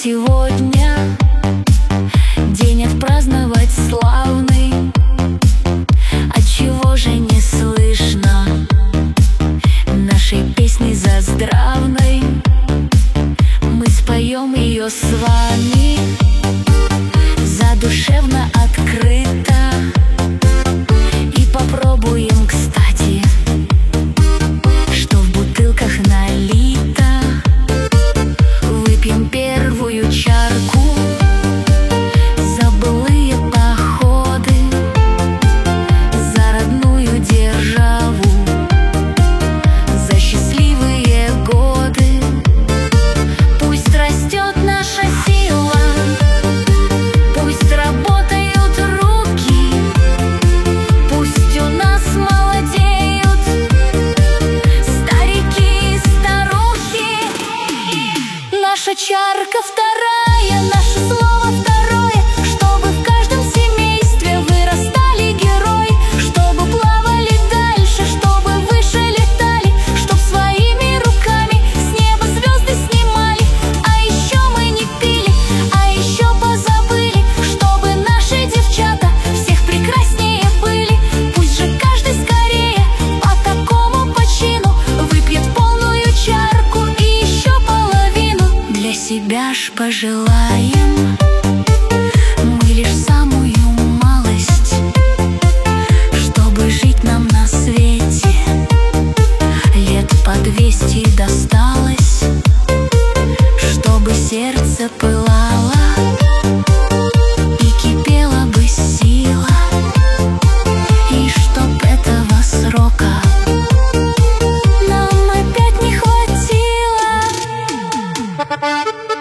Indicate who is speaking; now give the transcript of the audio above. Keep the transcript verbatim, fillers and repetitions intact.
Speaker 1: сегодня день отпраздновать славный. Отчего же не слышно нашей песни заздравной? Мы споем ее с вами задушевно, открыто. И попробуем, кстати, что в бутылках налито. Выпьем первую чарку за былые походы, за родную державу, за счастливые годы. Пусть растет наша сила, пусть работают руки, пусть у нас молодеют старики и старухи. Наша чарка вторая, наше слово второе, чтобы в каждом семействе вырастали герои, чтобы плавали дальше, чтобы выше летали, чтоб своими руками с неба звезды снимали. А еще мы не пили, а еще позабыли, чтобы наши девчата всех прекраснее были. Пусть же каждый скорее по такому почину выпьет полную чарку и еще половину. Для себя ж пожелаем мы лишь самую малость, чтобы жить нам на свете лет по двести досталось, чтобы сердце пылало и кипела бы сила, и чтоб этого срока нам опять не хватило.